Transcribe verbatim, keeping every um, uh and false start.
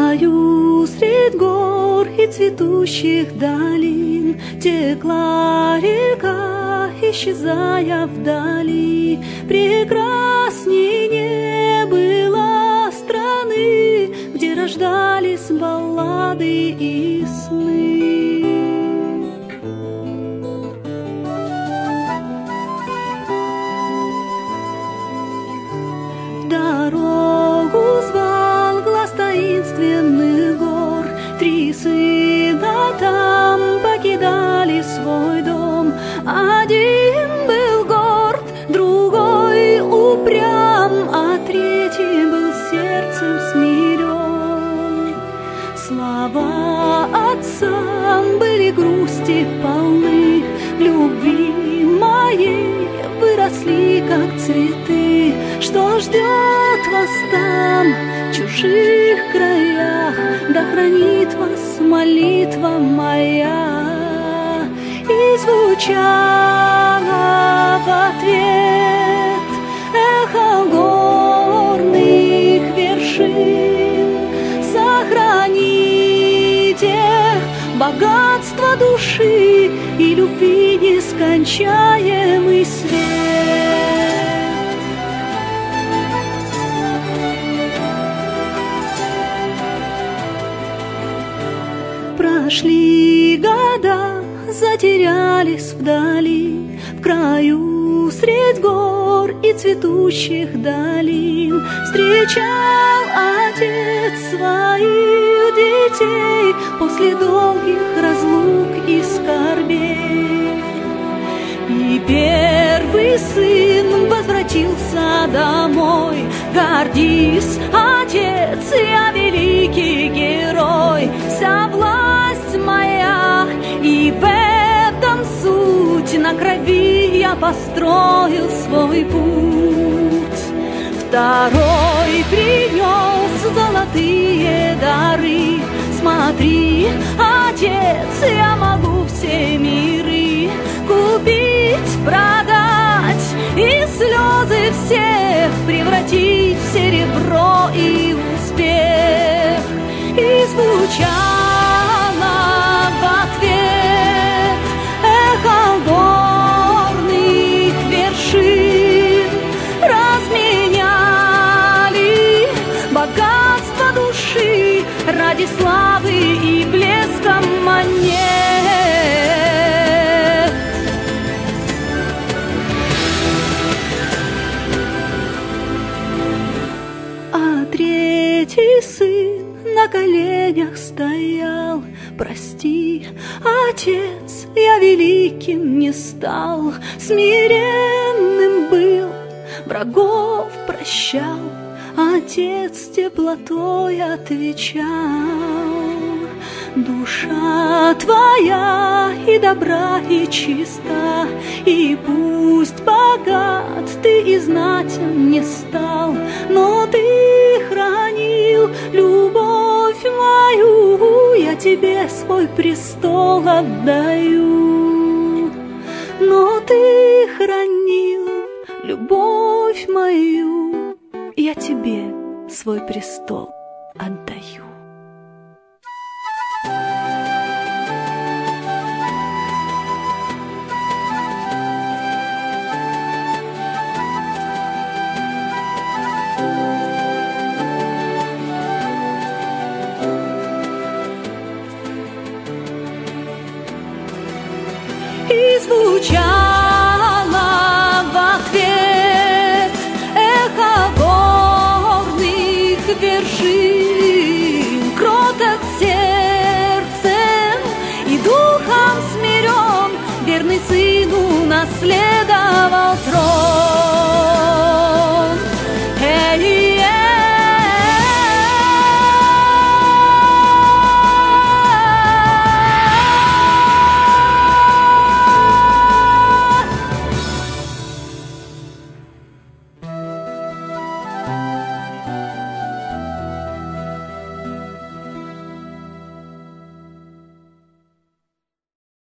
краю средь гор и цветущих долин текла река, исчезая вдали. Прекрасней не было страны, где рождались баллады и сны. В дорогу звал глаз таинственных гор, три сына там покидали свой дом. Один был горд, другой упрям, а третий был сердцем смирен. Слова отца были грусти полны, любви моей выросли, как цветы. Что ждет вас там, в чужих краях, да хранит вас молитва моя. И звучало в ответ эхо горных вершин: сохраните богатство души и любви нескончаемый свет. Прошли года, затерялись вдали, в краю средь гор и цветущих долин. Встречал отец своих детей после долгих разлук и скорбей. И первый сын возвратился домой. Гордись, отец, я великий герой, вся власть моя, и в этом суть, на крови я построил свой путь. Второй принес золотые дары. Смотри, отец, я могу все миры купить, продать и слезы всех превратить в серебро и успех. И звучало в ответ эхо горных вершин: разменяли богатство души ради славы и блеска монет. А третий сын на коленях стоял: прости, отец, я великим не стал. Смиренным был, врагов прощал, отец теплотой отвечал: душа твоя и добра, и чиста, и пусть богат ты и знатен не стал, но ты хранил любовь мою, я тебе свой престол отдаю. Но ты хранил любовь мою, я тебе свой престол отдаю. И звучало в ответ эхо горных вершин: